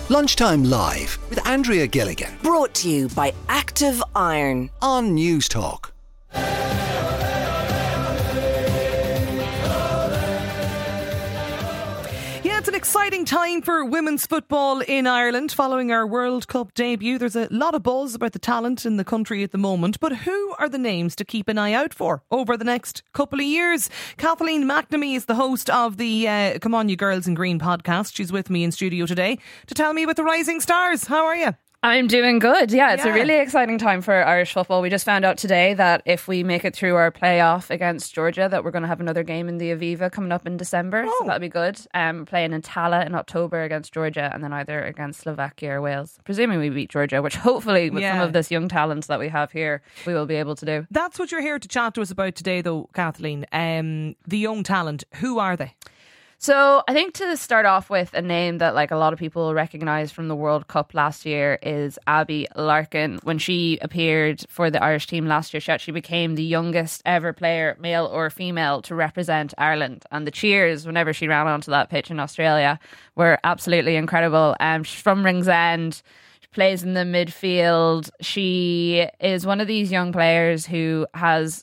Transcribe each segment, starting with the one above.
Lunchtime Live with Andrea Gilligan Brought to you by Active Iron on News Talk. It's an exciting time for women's football in Ireland following our World Cup debut. There's a lot of buzz about the talent in the country at the moment, but who are the names to keep an eye out for over the next couple of years? Kathleen McNamee is the host of the Come On You Girls in Green podcast. She's with me in studio today to tell me about the rising stars. How are you? I'm doing good. Yeah, it's a really exciting time for Irish football. We just found out today that if we make it through our playoff against Georgia, that we're going to have another game in the Aviva coming up in December. So that'll be good. Playing in Tala in October against Georgia, and then either against Slovakia or Wales. Presuming we beat Georgia, which hopefully with some of this young talent that we have here, we will be able to do. That's what you're here to chat to us about today, though, Kathleen. The young talent, who are they? So I think to start off with, a name that like a lot of people recognise from the World Cup last year is Abby Larkin. When she appeared for the Irish team last year, she actually became the youngest ever player, male or female, to represent Ireland. And the cheers whenever she ran onto that pitch in Australia were absolutely incredible. She's from Ringsend. She plays in the midfield. She is one of these young players who has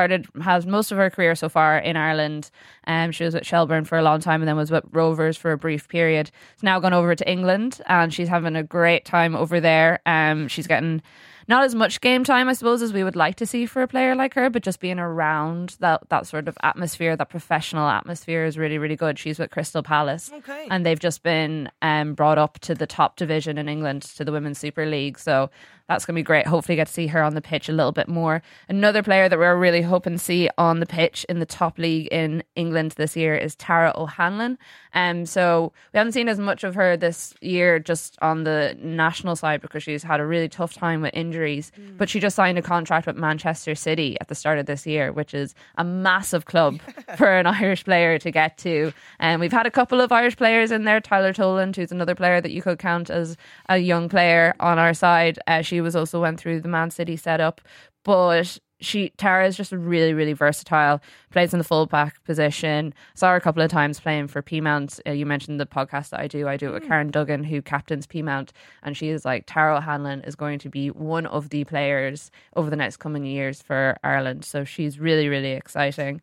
most of her career so far in Ireland. She was at Shelbourne for a long time and then was with Rovers for a brief period. She's now gone over to England and she's having a great time over there. She's getting not as much game time, I suppose, as we would like to see for a player like her, but just being around that sort of atmosphere, that professional atmosphere is really, really good. She's with Crystal Palace. Okay. And they've just been brought up to the top division in England, to the Women's Super League. So that's going to be great. Hopefully get to see her on the pitch a little bit more. Another player that we're really hoping to see on the pitch in the top league in England this year is Tara O'Hanlon. So we haven't seen as much of her this year just on the national side because she's had a really tough time with injuries. But she just signed a contract with Manchester City at the start of this year, which is a massive club for an Irish player to get to. And we've had a couple of Irish players in there. Tyler Toland, who's another player that you could count as a young player on our side. She was also went through the Man City setup, but Tara is just really, really versatile. Plays in the full back position. Saw her a couple of times playing for Peamount. You mentioned the podcast that I do it with Karen Duggan, who captains Peamount, and she is like, Tara O'Hanlon is going to be one of the players over the next coming years for Ireland. So she's really, really exciting.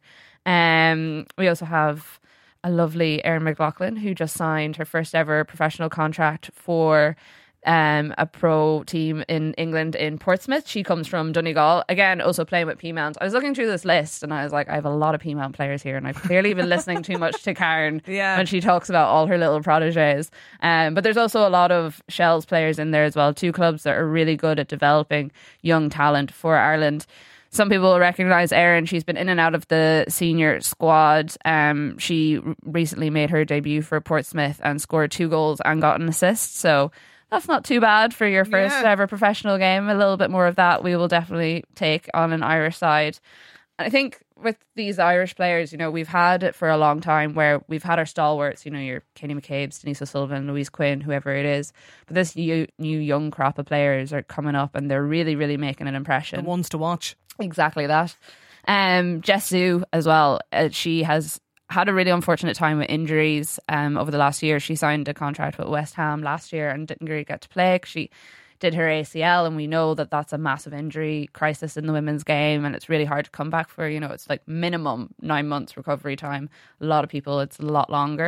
We also have a lovely Erin McLaughlin, who just signed her first ever professional contract for a pro team in England in Portsmouth. She comes from Donegal, again also playing with Peamount. I was looking through this list and I was like, I have a lot of Peamount players here, and I've clearly been listening too much to Karen when she talks about all her little proteges. But there's also a lot of Shells players in there as well. Two clubs that are really good at developing young talent for Ireland. Some people will recognise Erin. She's been in and out of the senior squad. She recently made her debut for Portsmouth and scored 2 goals and got an assist. So that's not too bad for your first ever professional game. A little bit more of that we will definitely take on an Irish side. I think with these Irish players, you know, we've had it for a long time where we've had our stalwarts, you know, your Katie McCabe's, Denise O'Sullivan, Louise Quinn, whoever it is. But this new young crop of players are coming up and they're really, really making an impression. The ones to watch. Exactly that. Jess Zhu as well. She has had a really unfortunate time with injuries over the last year. She signed a contract with West Ham last year and didn't really get to play. She did her ACL, and we know that that's a massive injury crisis in the women's game, and it's really hard to come back for. You know, it's like minimum 9 months recovery time. A lot of people, it's a lot longer.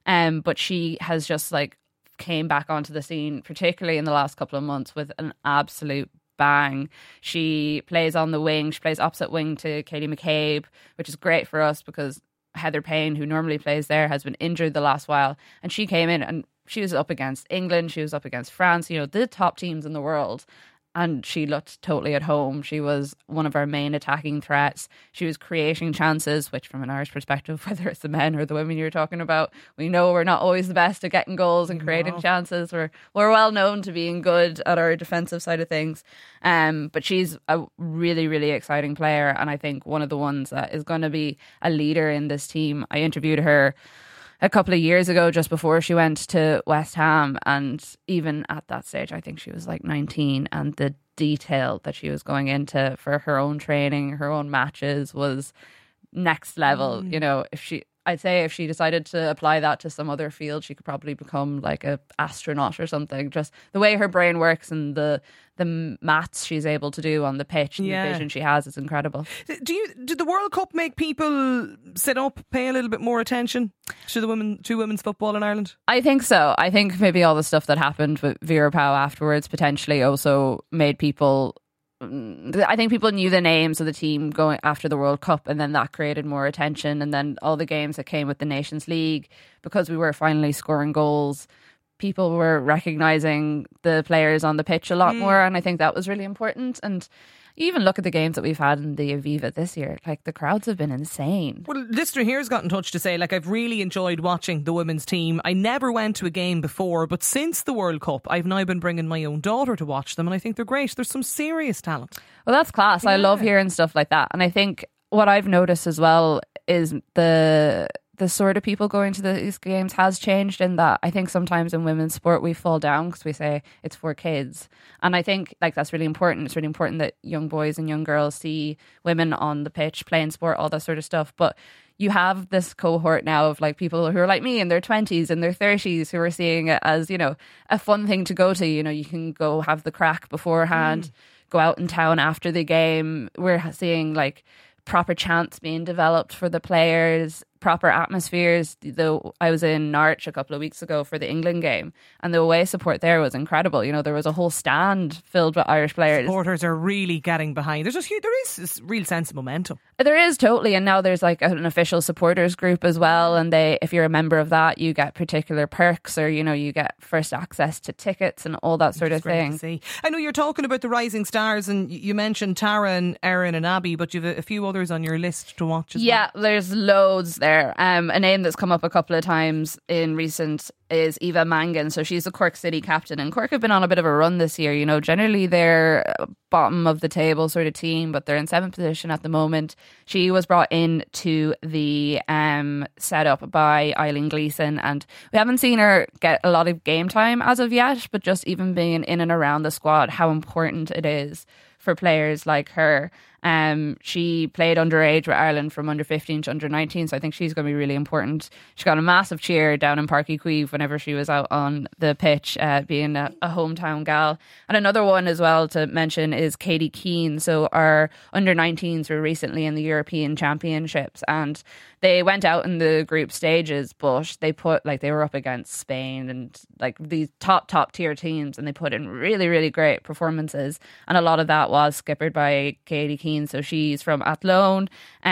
But she has just like came back onto the scene, particularly in the last couple of months, with an absolute bang. She plays on the wing. She plays opposite wing to Katie McCabe, which is great for us because Heather Payne, who normally plays there, has been injured the last while, and she came in and she was up against England, she was up against France, you know, the top teams in the world, and she looked totally at home. She was one of our main attacking threats. She was creating chances, which from an Irish perspective, whether it's the men or the women you're talking about, we know we're not always the best at getting goals and creating chances. We're well known to being good at our defensive side of things. But she's a really, really exciting player, and I think one of the ones that is going to be a leader in this team. I interviewed her a couple of years ago, just before she went to West Ham, and even at that stage I think she was like 19, and the detail that she was going into for her own training, her own matches, was next level. You know, I'd say if she decided to apply that to some other field, she could probably become like a astronaut or something. Just the way her brain works and the maths she's able to do on the pitch and the vision she has is incredible. Did the World Cup make people sit up, pay a little bit more attention to women's football in Ireland? I think so. I think maybe all the stuff that happened with Vera Pauw afterwards potentially also made people. I think people knew the names of the team going after the World Cup, and then that created more attention. And then all the games that came with the Nations League, because we were finally scoring goals, people were recognising the players on the pitch a lot more, and I think that was really important. And you even look at the games that we've had in the Aviva this year, like the crowds have been insane. Well, listener here's got in touch to say, like, I've really enjoyed watching the women's team. I never went to a game before, but since the World Cup, I've now been bringing my own daughter to watch them, and I think they're great. There's some serious talent. Well, that's class. I love hearing stuff like that. And I think what I've noticed as well is the sort of people going to these games has changed, in that I think sometimes in women's sport we fall down because we say it's for kids, and I think like that's really important. It's really important that young boys and young girls see women on the pitch playing sport, all that sort of stuff. But you have this cohort now of like people who are like me in their 20s and their 30s who are seeing it as, you know, a fun thing to go to. You know, you can go have the crack beforehand, go out in town after the game. We're seeing like proper chants being developed for the players, proper atmospheres. Though I was in Norwich a couple of weeks ago for the England game, and the away support there was incredible. You know, there was a whole stand filled with Irish players. Supporters are really getting behind. There is this real sense of momentum. There is, totally. And now there's like an official supporters group as well, and if you're a member of that, you get particular perks, or you know, you get first access to tickets and all that sort of thing. To see. I know you're talking about the rising stars, and you mentioned Tara and Erin and Abby, but you've a few others on your list to watch as well. Yeah, there's loads there. A name that's come up a couple of times in recent is Eva Mangan. So she's the Cork City captain, and Cork have been on a bit of a run this year. You know, generally they're bottom of the table sort of team, but they're in 7th position at the moment. She was brought in to the setup by Eileen Gleeson, and we haven't seen her get a lot of game time as of yet, but just even being in and around the squad, how important it is for players like her. She played underage with Ireland from under 15 to under 19, so I think she's going to be really important. She got a massive cheer down in Páirc Uí Chaoimh whenever she was out on the pitch, being a hometown gal. And another one as well to mention is Katie Keane. So our under 19s were recently in the European Championships, and they went out in the group stages, but they were up against Spain and like these top tier teams, and they put in really, really great performances. And a lot of that was skippered by Katie Keane. So she's from Athlone.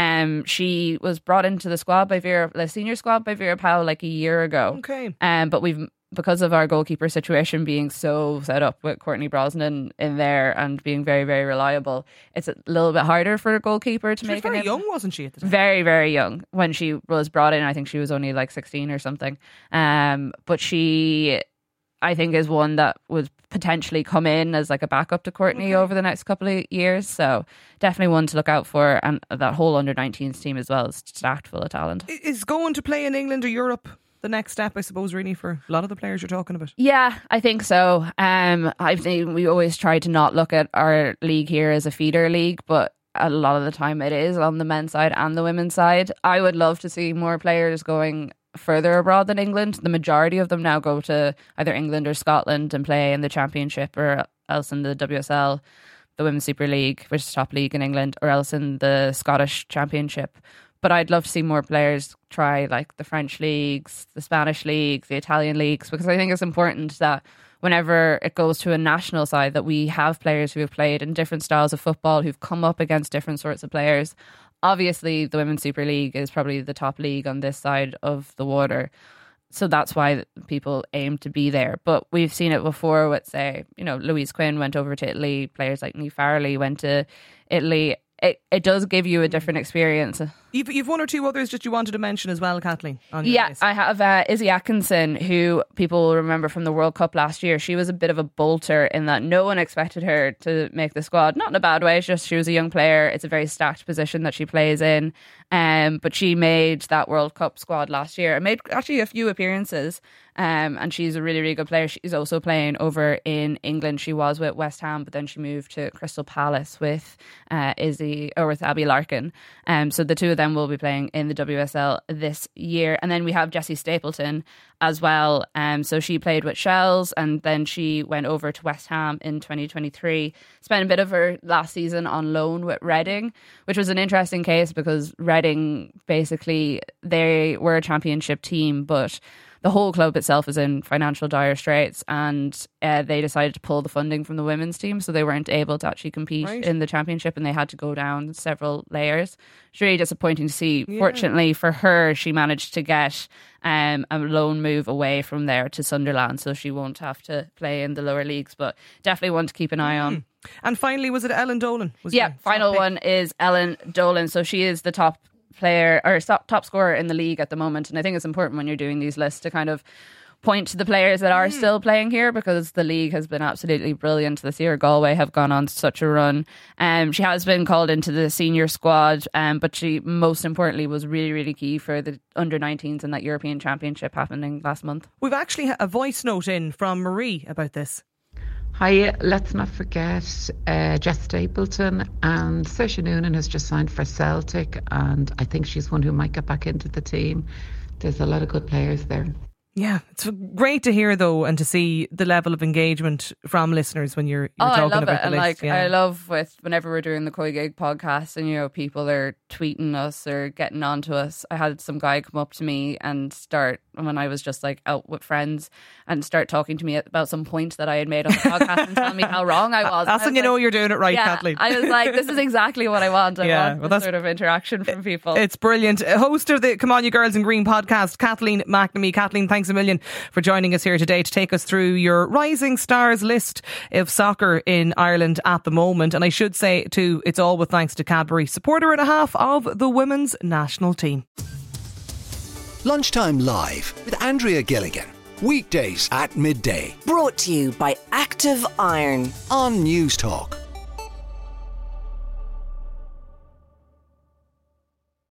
She was brought into the senior squad by Vera Pauw like a year ago. Okay. But because of our goalkeeper situation being so set up with Courtney Brosnan in there and being very, very reliable, it's a little bit harder for a goalkeeper to make it. She was very young, wasn't she, at the time? Very, very young when she was brought in. I think she was only like 16 or something. But she, I think, is one that would potentially come in as like a backup to Courtney over the next couple of years. So definitely one to look out for. And that whole under-19s team as well is stacked full of talent. Is going to play in England or Europe the next step, I suppose, really, for a lot of the players you're talking about? Yeah, I think so. I think we always try to not look at our league here as a feeder league, but a lot of the time it is on the men's side and the women's side. I would love to see more players going further abroad than England. The majority of them now go to either England or Scotland and play in the Championship, or else in the WSL, the Women's Super League, which is the top league in England, or else in the Scottish Championship. But I'd love to see more players try like the French leagues, the Spanish leagues, the Italian leagues, because I think it's important that whenever it goes to a national side that we have players who have played in different styles of football, who've come up against different sorts of players. Obviously, the Women's Super League is probably the top league on this side of the water. So that's why people aim to be there. But we've seen it before with, say, you know, Louise Quinn went over to Italy. Players like Niamh Farrelly went to Italy. It does give you a different experience. You've one or two others that you wanted to mention as well, Kathleen, on your list. I have Izzy Atkinson, who people will remember from the World Cup last year. She was a bit of a bolter in that no one expected her to make the squad. Not in a bad way, it's just she was a young player. It's a very stacked position that she plays in. But she made that World Cup squad last year and made actually a few appearances. and she's a really, really good player. She's also playing over in England. She was with West Ham, but then she moved to Crystal Palace with with Abby Larkin. So the two of them will be playing in the WSL this year. And then we have Jessie Stapleton as well. So she played with Shells, and then she went over to West Ham in 2023. Spent a bit of her last season on loan with Reading, which was an interesting case because Reading, basically, they were a championship team, but the whole club itself is in financial dire straits, and they decided to pull the funding from the women's team, so they weren't able to actually compete in the championship, and they had to go down several layers. It's really disappointing to see. Yeah. Fortunately for her, she managed to get a loan move away from there to Sunderland, so she won't have to play in the lower leagues, but definitely one to keep an eye on. And finally, was it Ellen Dolan? Final one is Ellen Dolan. So she is the top player or top scorer in the league at the moment, and I think it's important when you're doing these lists to kind of point to the players that are still playing here, because the league has been absolutely brilliant this year. Galway have gone on such a run. She has been called into the senior squad, but she most importantly was really, really key for the under-19s in that European Championship happening last month. We've actually had a voice note in from Marie about this. Hi, let's not forget Jess Stapleton, and Saoirse Noonan has just signed for Celtic, and I think she's one who might get back into the team. There's a lot of good players there. Yeah, it's great to hear though, and to see the level of engagement from listeners when you're talking about the list. I love whenever we're doing the Koi Gig podcast, and people are tweeting us or getting on to us. I had some guy come up to me and start, when I was just out with friends, and start talking to me about some point that I had made on the podcast and telling me how wrong I was. That's when you know you're doing it right, yeah, Kathleen. I was like, this is exactly what I want. I want that sort of interaction from people. It's brilliant. Host of the Come On You Girls in Green podcast, Kathleen McNamee. Kathleen, thanks a million for joining us here today to take us through your Rising Stars list of soccer in Ireland at the moment. And I should say too, it's all with thanks to Cadbury, supporter and a half of the women's national team. Lunchtime Live with Andrea Gilligan. Weekdays at midday Brought to you by Active Iron on News Talk.